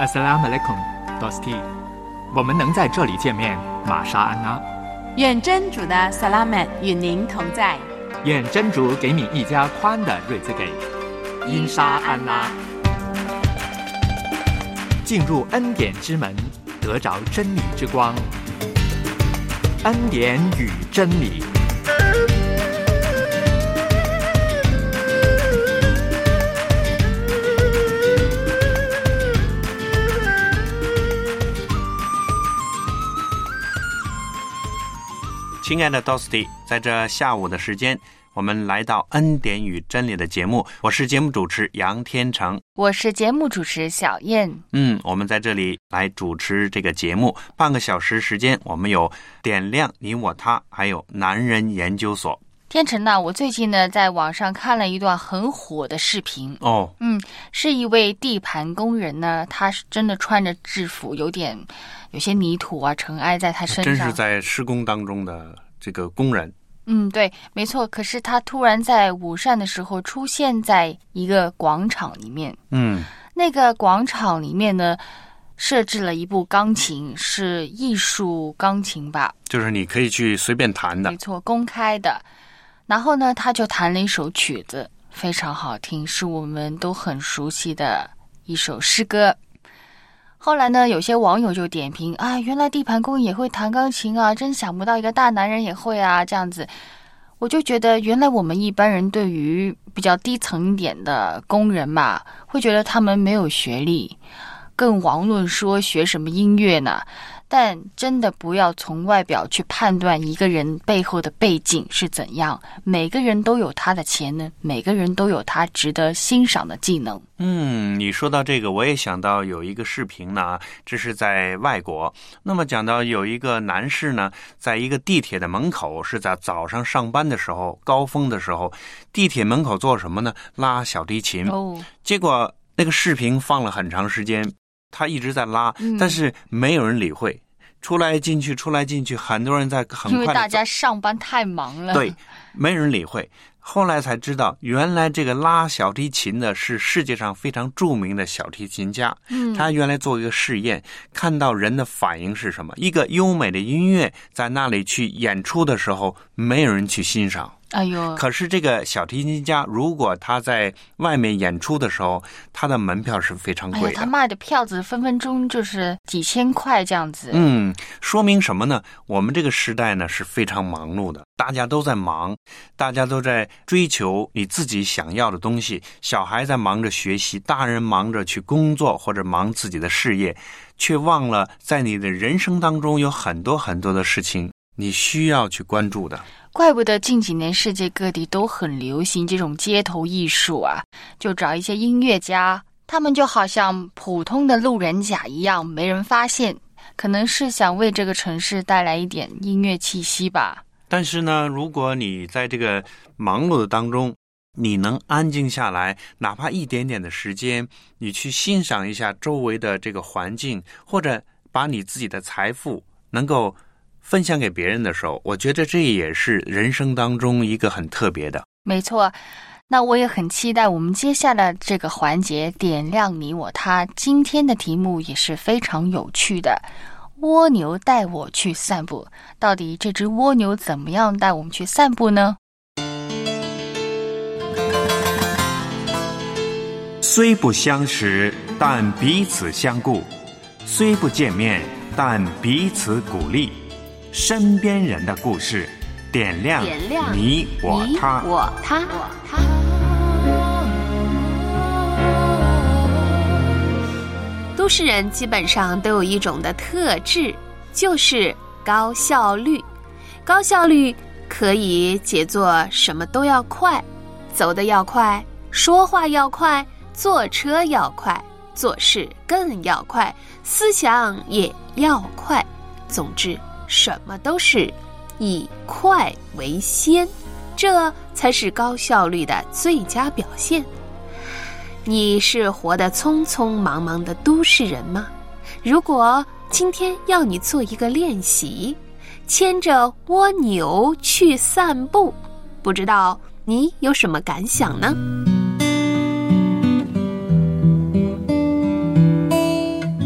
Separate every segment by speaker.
Speaker 1: Assalamualaikum, Dosti。我们能在这里见面，玛莎安娜。
Speaker 2: 愿真主的萨拉曼与您同在。
Speaker 1: 愿真主给你一家宽的瑞兹给。因沙安拉。进入恩典之门，得着真理之光。恩典与真理。
Speaker 3: 亲爱的 Dosti， 在这下午的时间，我们来到恩典与真理的节目，我是节目主持杨天成，
Speaker 4: 我是节目主持小燕。
Speaker 3: 我们在这里来主持这个节目，半个小时时间，我们有点亮你我他，还有男人研究所。
Speaker 4: 天成呢，我最近呢在网上看了一段很火的视频
Speaker 3: 哦，
Speaker 4: 是一位地盘工人呢，他是真的穿着制服，有些泥土啊尘埃在他身上，
Speaker 3: 真是在施工当中的这个工人。
Speaker 4: 对，没错。可是他突然在午膳的时候出现在一个广场里面，那个广场里面呢设置了一部钢琴，是艺术钢琴吧，
Speaker 3: 就是你可以去随便弹的，
Speaker 4: 没错，公开的。然后呢，他就弹了一首曲子，非常好听，是我们都很熟悉的一首诗歌。后来呢，有些网友就点评啊，原来地盘工也会弹钢琴啊，真想不到一个大男人也会啊，这样子。我就觉得原来我们一般人对于比较低层一点的工人嘛，会觉得他们没有学历，更遑论说学什么音乐呢。但真的不要从外表去判断一个人背后的背景是怎样，每个人都有他的潜能，每个人都有他值得欣赏的技能。
Speaker 3: 你说到这个，我也想到有一个视频呢，这是在外国。那么讲到有一个男士呢，在一个地铁的门口，是在早上上班的时候，高峰的时候，地铁门口做什么呢？拉小提琴。结果那个视频放了很长时间，他一直在拉，但是没有人理会，出来进去，很多人在很快，
Speaker 4: 因为大家上班太忙了，
Speaker 3: 对，没人理会。后来才知道，原来这个拉小提琴的是世界上非常著名的小提琴家。他原来做一个试验，看到人的反应是什么。一个优美的音乐在那里去演出的时候，没有人去欣赏。可是这个小提琴家，如果他在外面演出的时候，他的门票是非常贵的。
Speaker 4: 他卖的票子分分钟就是几千块这样子。
Speaker 3: 说明什么呢？我们这个时代呢是非常忙碌的，大家都在忙，大家都在追求你自己想要的东西。小孩在忙着学习，大人忙着去工作或者忙自己的事业，却忘了在你的人生当中有很多很多的事情你需要去关注的。
Speaker 4: 怪不得近几年世界各地都很流行这种街头艺术啊，就找一些音乐家，他们就好像普通的路人甲一样，没人发现，可能是想为这个城市带来一点音乐气息吧。
Speaker 3: 但是呢，如果你在这个忙碌的当中，你能安静下来，哪怕一点点的时间，你去欣赏一下周围的这个环境，或者把你自己的财富能够分享给别人的时候，我觉得这也是人生当中一个很特别的。
Speaker 4: 没错，那我也很期待我们接下来这个环节点亮你我他。今天的题目也是非常有趣的，蜗牛带我去散步。到底这只蜗牛怎么样带我们去散步呢？
Speaker 5: 虽不相识，但彼此相顾；虽不见面，但彼此鼓励。身边人的故事，点亮你我他。
Speaker 6: 都市人基本上都有一种的特质，就是高效率。高效率可以解作什么都要快，走得要快，说话要快，坐车要快，做事更要快，思想也要快。总之什么都是以快为先，这才是高效率的最佳表现。你是活得匆匆忙忙的都市人吗？如果今天要你做一个练习，牵着蜗牛去散步，不知道你有什么感想呢？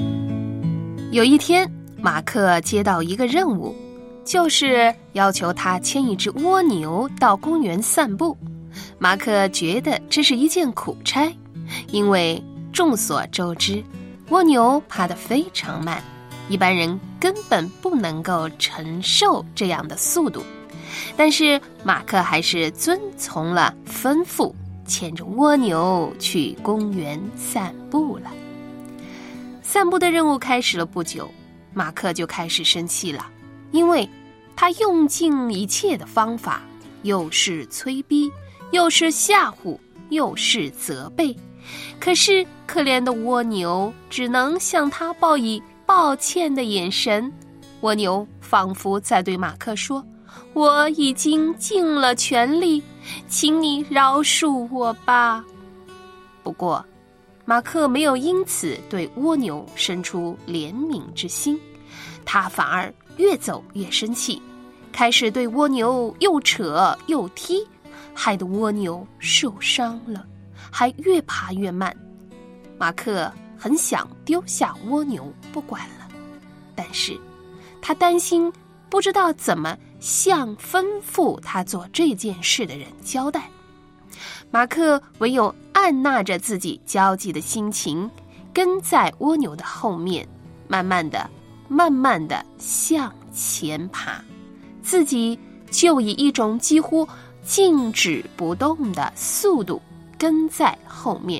Speaker 6: 有一天，马克接到一个任务，就是要求他牵一只蜗牛到公园散步。马克觉得这是一件苦差，因为众所周知，蜗牛爬得非常慢，一般人根本不能够承受这样的速度。但是马克还是遵从了吩咐，牵着蜗牛去公园散步了。散步的任务开始了不久，马克就开始生气了，因为他用尽一切的方法，又是催逼，又是吓唬，又是责备，可是可怜的蜗牛只能向他报以抱歉的眼神。蜗牛仿佛在对马克说，我已经尽了全力，请你饶恕我吧。不过马克没有因此对蜗牛生出怜悯之心，他反而越走越生气，开始对蜗牛又扯又踢，害得蜗牛受伤了，还越爬越慢。马克很想丢下蜗牛不管了，但是他担心不知道怎么向吩咐他做这件事的人交代。马克唯有按捺着自己焦急的心情，跟在蜗牛的后面，慢慢的向前爬，自己就以一种几乎静止不动的速度跟在后面。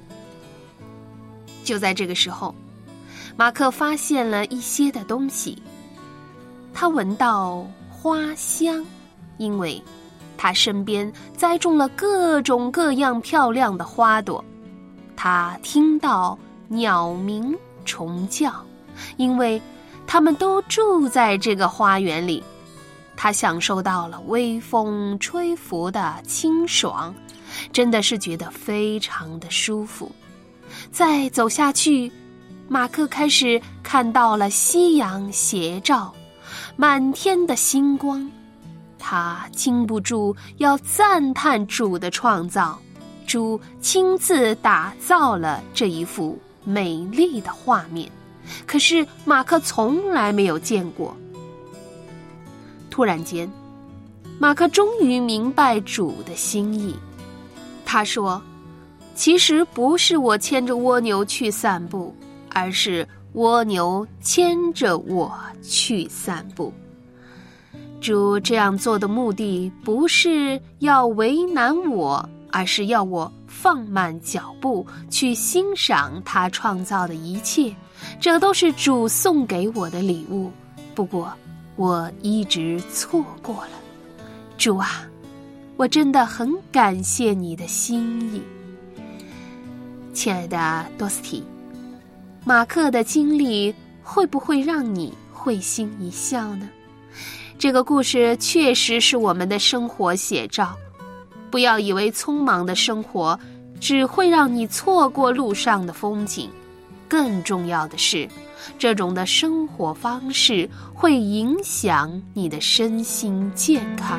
Speaker 6: 就在这个时候，马克发现了一些的东西。他闻到花香，因为他身边栽种了各种各样漂亮的花朵。他听到鸟鸣虫叫，因为他们都住在这个花园里。他享受到了微风吹拂的清爽，真的是觉得非常的舒服。再走下去，马克开始看到了夕阳斜照，满天的星光。他禁不住要赞叹主的创造，主亲自打造了这一幅美丽的画面，可是马克从来没有见过。突然间，马克终于明白主的心意。他说，其实不是我牵着蜗牛去散步，而是蜗牛牵着我去散步。主这样做的目的不是要为难我，而是要我放慢脚步去欣赏他创造的一切，这都是主送给我的礼物。不过我一直错过了。主啊，我真的很感谢你的心意。亲爱的多斯蒂，马克的经历会不会让你会心一笑呢？这个故事确实是我们的生活写照。不要以为匆忙的生活只会让你错过路上的风景，更重要的是，这种的生活方式会影响你的身心健康。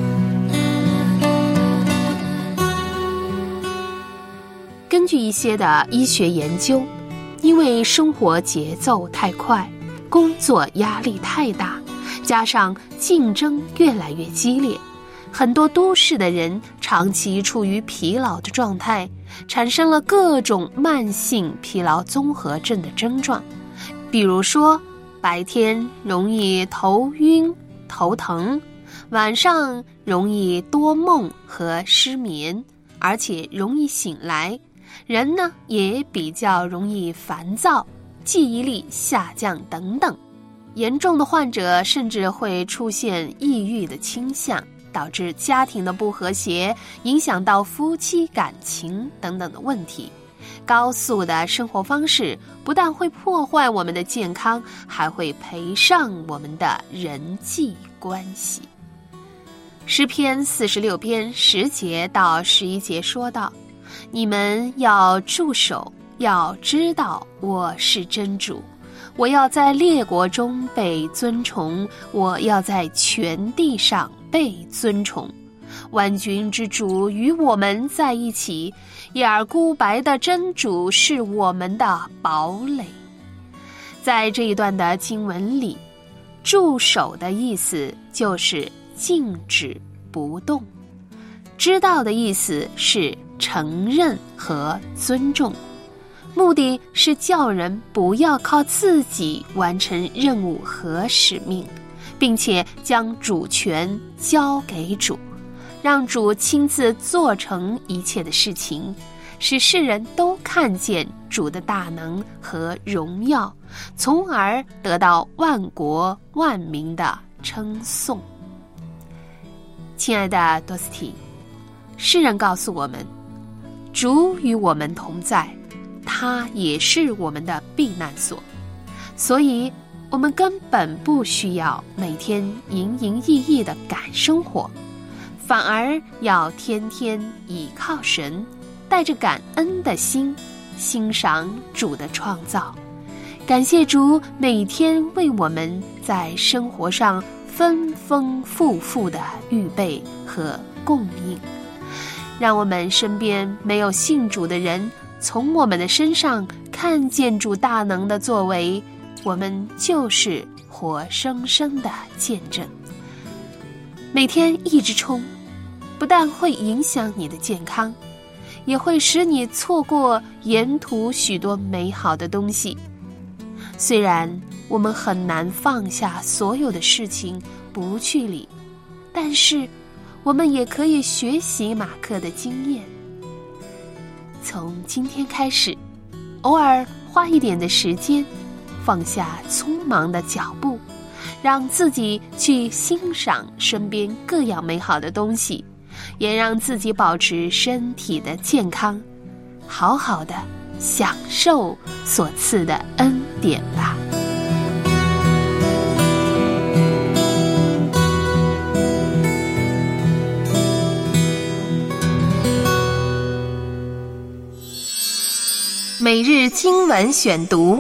Speaker 6: 根据一些的医学研究，因为生活节奏太快，工作压力太大，加上竞争越来越激烈，很多都市的人长期处于疲劳的状态，产生了各种慢性疲劳综合症的症状。比如说，白天容易头晕头疼，晚上容易多梦和失眠，而且容易醒来，人呢也比较容易烦躁，记忆力下降等等。严重的患者甚至会出现抑郁的倾向，导致家庭的不和谐，影响到夫妻感情等等的问题。高速的生活方式不但会破坏我们的健康，还会赔上我们的人际关系。诗篇46篇10节到11节说道，你们要驻守，要知道我是真主，我要在列国中被尊崇，我要在全地上被尊崇。万军之主与我们在一起，耶尔孤白的真主是我们的堡垒。 在这一段的经文里，住守的意思就是静止不动，知道的意思是承认和尊重，目的是叫人不要靠自己完成任务和使命，并且将主权交给主，让主亲自做成一切的事情，使世人都看见主的大能和荣耀，从而得到万国万民的称颂。亲爱的多斯蒂，诗人告诉我们，主与我们同在，他也是我们的避难所，所以我们根本不需要每天营营役役地赶生活，反而要天天倚靠神，带着感恩的心欣赏主的创造，感谢主每天为我们在生活上丰丰富富的预备和供应，让我们身边没有信主的人从我们的身上看见主大能的作为，我们就是活生生的见证。每天一直冲，不但会影响你的健康，也会使你错过沿途许多美好的东西。虽然我们很难放下所有的事情不去理，但是我们也可以学习马克的经验，从今天开始，偶尔花一点的时间，放下匆忙的脚步，让自己去欣赏身边各样美好的东西，也让自己保持身体的健康，好好的享受所赐的恩典吧。 每日经文选读，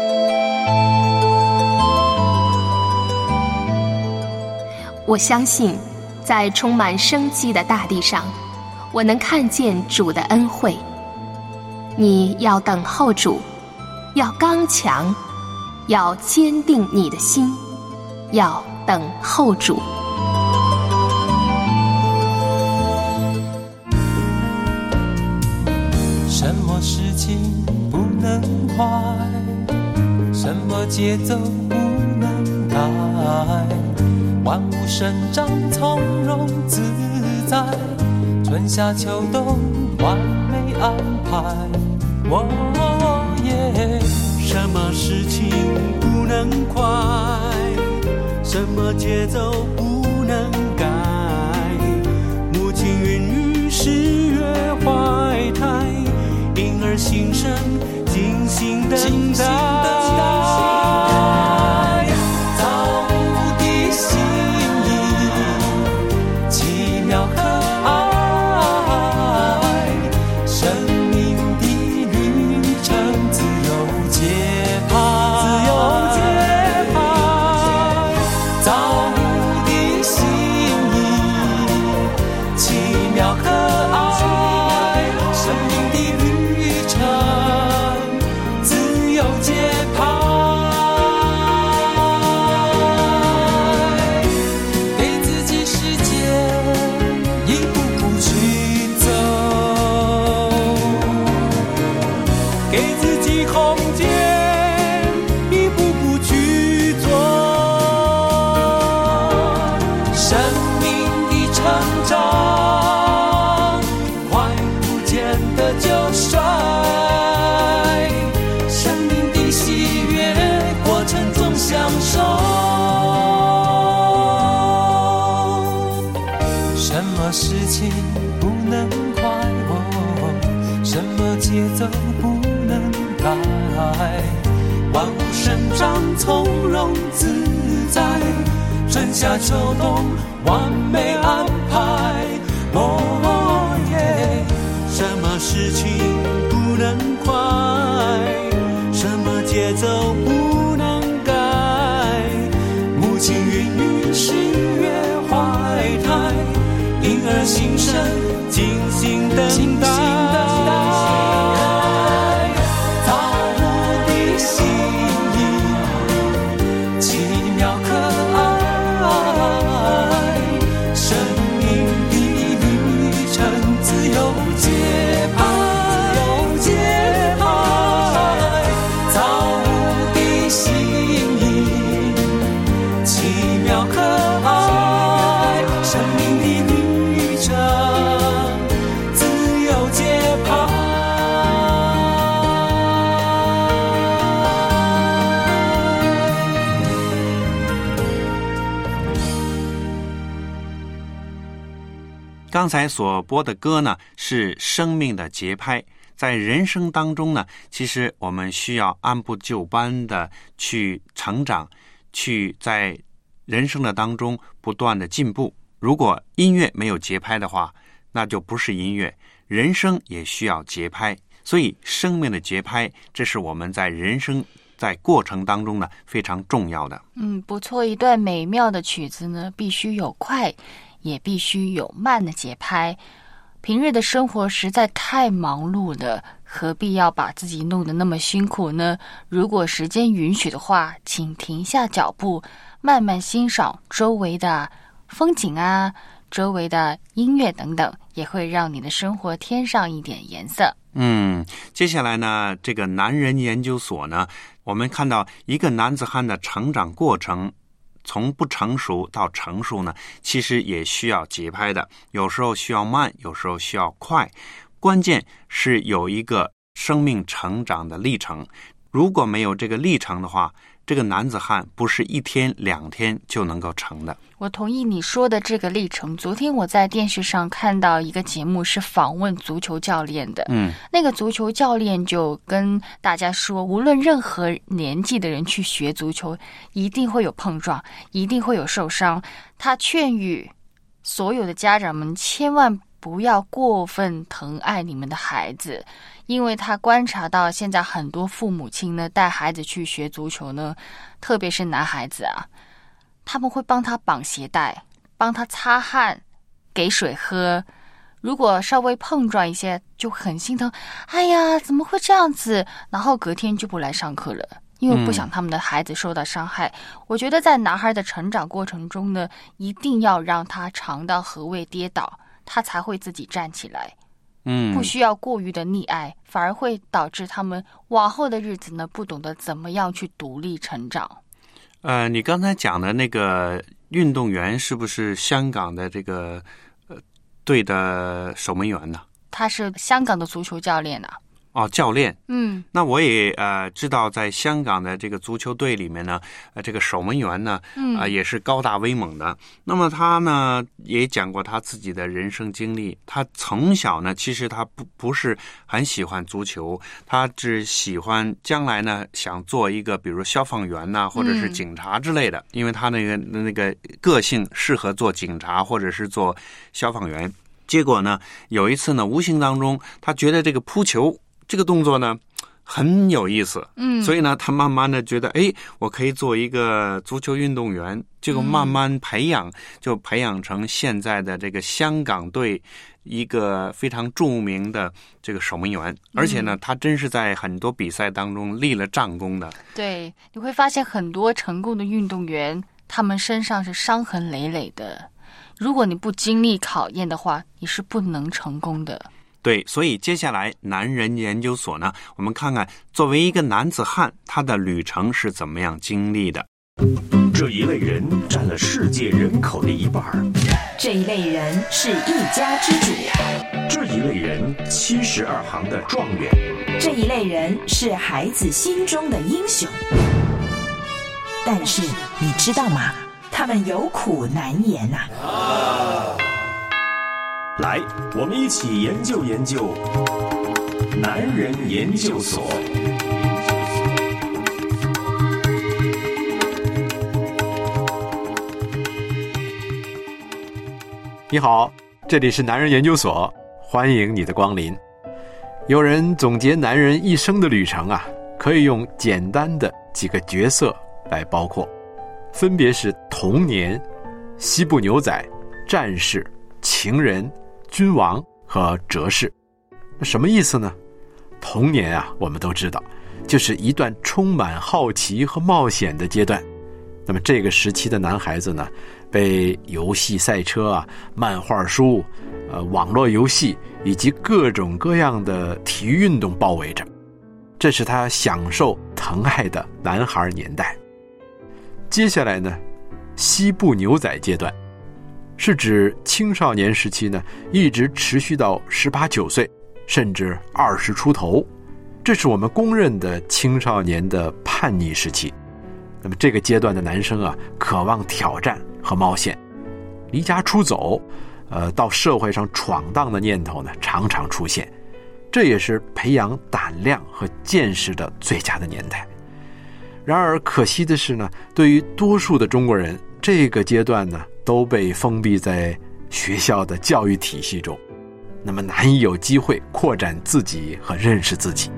Speaker 6: 我相信在充满生机的大地上，我能看见主的恩惠。你要等候主，要刚强，要坚定你的心，要等候主。
Speaker 7: 什么事情不能快，什么节奏不能改，万物生长从容自在，春夏秋冬完美安排。
Speaker 8: 什么事情不能快，什么节奏不能改，母亲孕育十月怀胎，婴儿新生精心等待。
Speaker 7: 事情不能快，什么节奏不能改，万物生长从容自在，春夏秋冬完美安排。
Speaker 8: 什么事情不能快，什么节奏不能改，母亲孕育十月怀胎，婴儿新生精心等待，造物的心意
Speaker 3: 刚才所播的歌呢，是生命的节拍。在人生当中呢，其实我们需要按部就班的去成长，去在人生的当中不断的进步。如果音乐没有节拍的话，那就不是音乐。人生也需要节拍，所以生命的节拍，这是我们在人生在过程当中呢非常重要的。
Speaker 4: 不错，一段美妙的曲子呢，必须有快，也必须有慢的节拍。平日的生活实在太忙碌了，何必要把自己弄得那么辛苦呢？如果时间允许的话，请停下脚步，慢慢欣赏周围的风景啊，周围的音乐等等，也会让你的生活添上一点颜色。
Speaker 3: 接下来呢，这个男人研究所呢，我们看到一个男子汉的成长过程，从不成熟到成熟呢，其实也需要节拍的，有时候需要慢，有时候需要快，关键是有一个生命成长的历程。如果没有这个历程的话，这个男子汉不是1天2天就能够成的。
Speaker 4: 我同意你说的这个历程。昨天我在电视上看到一个节目，是访问足球教练的。那个足球教练就跟大家说，无论任何年纪的人去学足球，一定会有碰撞，一定会有受伤。他劝喻所有的家长们千万不要过分疼爱你们的孩子，因为他观察到现在很多父母亲呢，带孩子去学足球呢，特别是男孩子啊，他们会帮他绑鞋带，帮他擦汗，给水喝。如果稍微碰撞一些，就很心疼，哎呀，怎么会这样子？然后隔天就不来上课了，因为不想他们的孩子受到伤害。我觉得在男孩的成长过程中呢，一定要让他尝到何谓跌倒，他才会自己站起来。不需要过于的溺爱，反而会导致他们往后的日子呢，不懂得怎么样去独立成长。
Speaker 3: 你刚才讲的那个运动员是不是香港的这个队的守门员呢？
Speaker 4: 他是香港的足球教练啊。
Speaker 3: 教练。那我也知道，在香港的这个足球队里面呢，这个守门员呢，也是高大威猛的。那么他呢，也讲过他自己的人生经历。他从小呢，其实他不是很喜欢足球，他只喜欢将来呢想做一个，比如消防员呐，或者是警察之类的，因为他那个个性适合做警察或者是做消防员。结果呢，有一次呢，无形当中他觉得这个扑球这个动作呢很有意思，所以呢他慢慢的觉得，我可以做一个足球运动员，结果慢慢培养，就培养成现在的这个香港队一个非常著名的这个守门员，而且呢他真是在很多比赛当中立了战功的。对，
Speaker 4: 你会发现很多成功的运动员，他们身上是伤痕累累的，如果你不经历考验的话，你是不能成功的。
Speaker 3: 对，所以接下来男人研究所呢，我们看看作为一个男子汉，他的旅程是怎么样经历的。
Speaker 5: 这一类人占了世界人口的1半，
Speaker 9: 这一类人是一家之主，
Speaker 5: 这一类人72行的状元，
Speaker 9: 这一类人是孩子心中的英雄。但是你知道吗？他们有苦难言呐。
Speaker 5: 来，我们一起研究研究男人研究所。
Speaker 10: 你好，这里是男人研究所，欢迎你的光临。有人总结男人一生的旅程啊，可以用简单的几个角色来包括，分别是童年、西部牛仔、战士、情人、君王和哲士。那什么意思呢？童年啊，我们都知道，就是一段充满好奇和冒险的阶段。那么这个时期的男孩子呢，被游戏赛车啊、漫画书、网络游戏以及各种各样的体育运动包围着，这是他享受疼爱的男孩年代。接下来呢，西部牛仔阶段是指青少年时期呢，一直持续到18、19岁，甚至20出头，这是我们公认的青少年的叛逆时期。那么这个阶段的男生啊，渴望挑战和冒险，离家出走， 到社会上闯荡的念头呢，常常出现。这也是培养胆量和见识的最佳的年代。然而可惜的是呢，对于多数的中国人，这个阶段呢都被封闭在学校的教育体系中，那么难以有机会扩展自己和认识自己。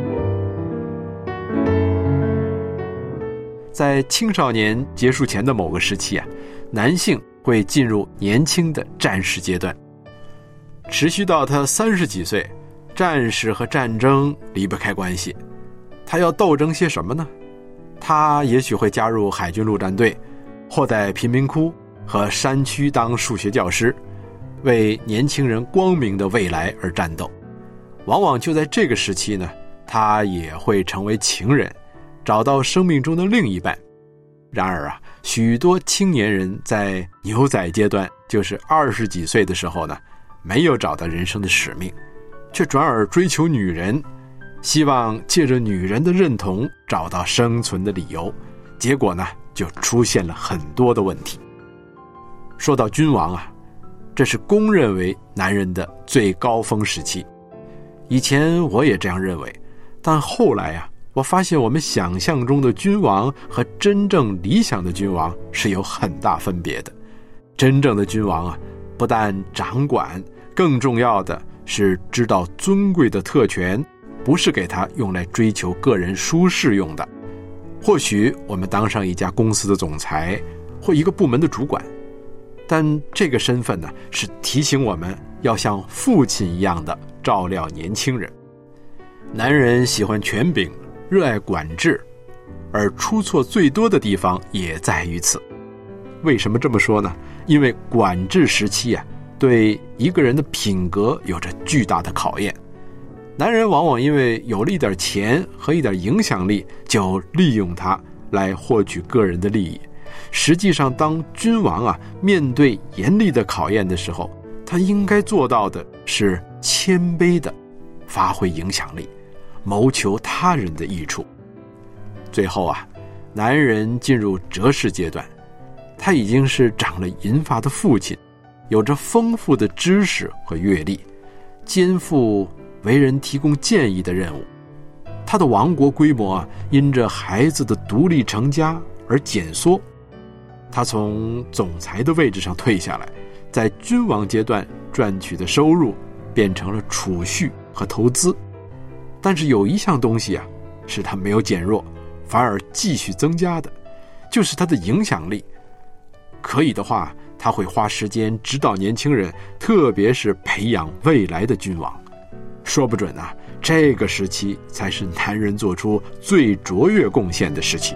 Speaker 10: 在青少年结束前的某个时期啊，男性会进入年轻的战士阶段，持续到他30几岁，战士和战争离不开关系。他要斗争些什么呢？他也许会加入海军陆战队，或在贫民窟和山区当数学教师，为年轻人光明的未来而战斗。往往就在这个时期呢，他也会成为情人，找到生命中的另一半。然而啊，许多青年人在牛仔阶段，就是20几岁的时候呢，没有找到人生的使命，却转而追求女人，希望借着女人的认同找到生存的理由。结果呢，就出现了很多的问题。说到君王啊，这是公认为男人的最高峰时期。以前我也这样认为，但后来啊，我发现我们想象中的君王和真正理想的君王是有很大分别的。真正的君王啊，不但掌管，更重要的是知道尊贵的特权不是给他用来追求个人舒适用的。或许我们当上一家公司的总裁或一个部门的主管，但这个身份呢，是提醒我们要像父亲一样的照料年轻人。男人喜欢权柄，热爱管制，而出错最多的地方也在于此。为什么这么说呢？因为管制时期啊，对一个人的品格有着巨大的考验。男人往往因为有了一点钱和一点影响力，就利用它来获取个人的利益。实际上，当君王啊面对严厉的考验的时候，他应该做到的是谦卑的发挥影响力，谋求他人的益处。最后啊，男人进入哲士阶段，他已经是长了银发的父亲，有着丰富的知识和阅历，肩负为人提供建议的任务。他的王国规模啊，因着孩子的独立成家而减缩。他从总裁的位置上退下来，在君王阶段赚取的收入变成了储蓄和投资。但是有一项东西啊，是他没有减弱，反而继续增加的，就是他的影响力。可以的话，他会花时间指导年轻人，特别是培养未来的君王。说不准啊，这个时期才是男人做出最卓越贡献的时期。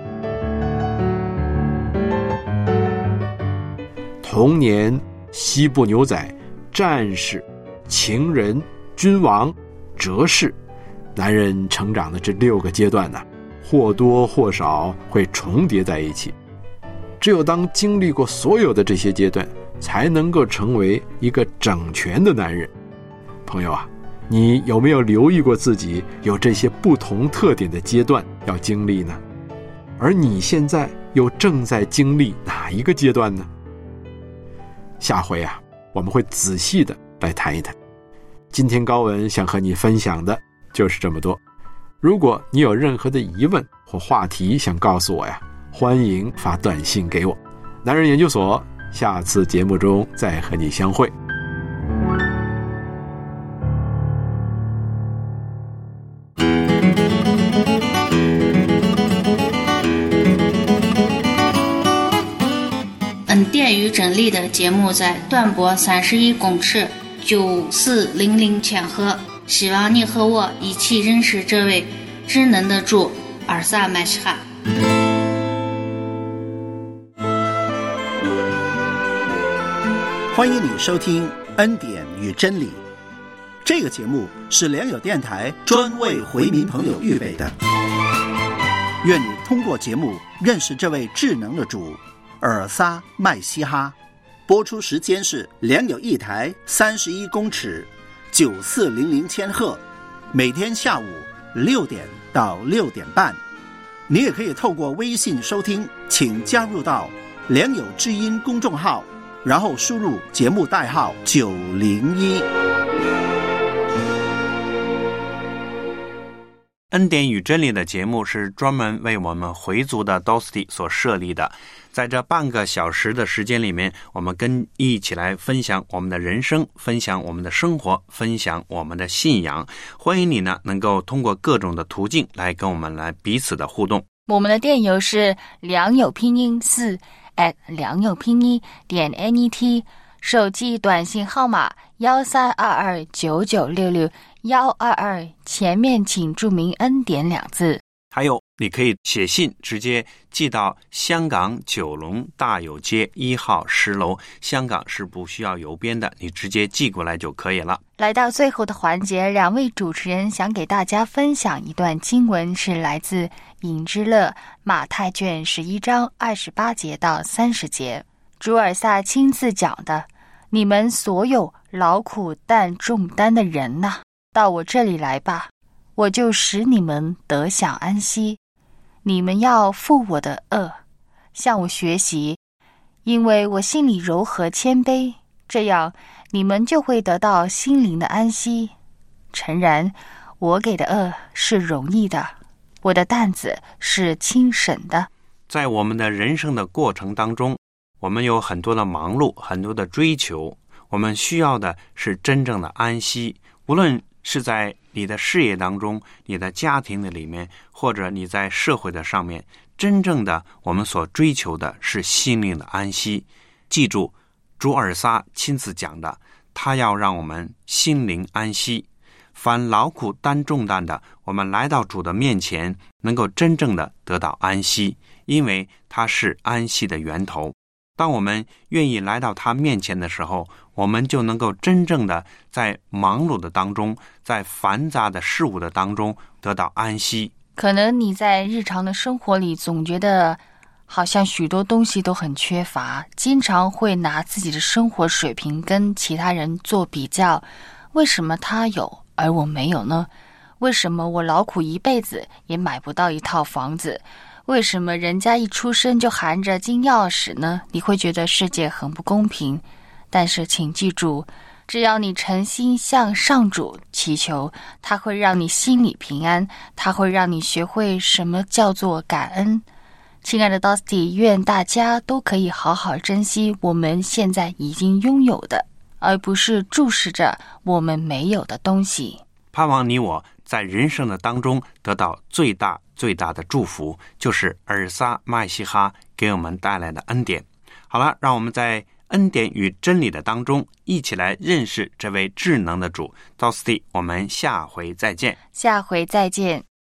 Speaker 10: 童年、西部牛仔、战士、情人、君王、哲士，男人成长的这6个阶段呢，或多或少会重叠在一起。只有当经历过所有的这些阶段，才能够成为一个整全的男人。朋友啊，你有没有留意过自己有这些不同特点的阶段要经历呢？而你现在又正在经历哪一个阶段呢？下回啊，我们会仔细的来谈一谈。今天高文想和你分享的就是这么多。如果你有任何的疑问或话题想告诉我呀，欢迎发短信给我。男人研究所，下次节目中再和你相会。
Speaker 11: 电与整力的节目在段博31公尺9400千赫，希望你和我一起认识这位智能的主尔萨麦西哈。
Speaker 12: 欢迎你收听恩典与真理，这个节目是良友电台专为回民朋友预备的。愿你通过节目认识这位智能的主尔撒麦西哈。播出时间是良友一台31公尺9400千赫，每天下午6点到6点半。你也可以透过微信收听，请加入到良友之音公众号， 然后输入节目代号901。
Speaker 3: 恩典与真理的节目是专门为我们回族的 Dosti 所设立的，在这半个小时的时间里面，我们一起来分享我们的人生，分享我们的生活，分享我们的信仰。欢迎你呢能够通过各种的途径来跟我们来彼此的互动。
Speaker 4: 我们的电邮是良友拼音4 良友拼音.net， 手机短信号码13229966，122前面请注明恩典2字。
Speaker 3: 还有你可以写信直接寄到香港九龙大有街1号10楼，香港是不需要邮编的，你直接寄过来就可以了。
Speaker 4: 来到最后的环节，两位主持人想给大家分享一段经文，是来自隐之乐马太卷11章28节到30节。主尔撒亲自讲的，你们所有劳苦担重担的人呐，到我这里来吧，我就使你们得享安息。你们要负我的轭，向我学习，因为我心里柔和谦卑，这样你们就会得到心灵的安息。诚然，我给的轭是容易的，我的担子是轻省的。
Speaker 3: 在我们的人生的过程当中，我们有很多的忙碌，很多的追求，我们需要的是真正的安息。无论是在你的事业当中，你的家庭的里面，或者你在社会的上面，真正的我们所追求的是心灵的安息。记住主尔撒亲自讲的，他要让我们心灵安息。凡劳苦担重担的，我们来到主的面前，能够真正的得到安息，因为他是安息的源头。当我们愿意来到他面前的时候，我们就能够真正的在忙碌的当中，在繁杂的事物的当中得到安息。
Speaker 4: 可能你在日常的生活里总觉得好像许多东西都很缺乏，经常会拿自己的生活水平跟其他人做比较，为什么他有而我没有呢？为什么我劳苦一辈子也买不到一套房子？为什么人家一出生就含着金钥匙呢？你会觉得世界很不公平。但是请记住，只要你诚心向上主祈求，他会让你心里平安，他会让你学会什么叫做感恩。亲爱的 Dosti， 愿大家都可以好好珍惜我们现在已经拥有的，而不是注视着我们没有的东西。
Speaker 3: 盼望你我在人生的当中得到最大的祝福，就是尔撒麦西哈给我们带来的恩典。好了，让我们在恩典与真理的当中一起来认识这位智能的主。Dosti，我们下回再见。
Speaker 4: 下回再见。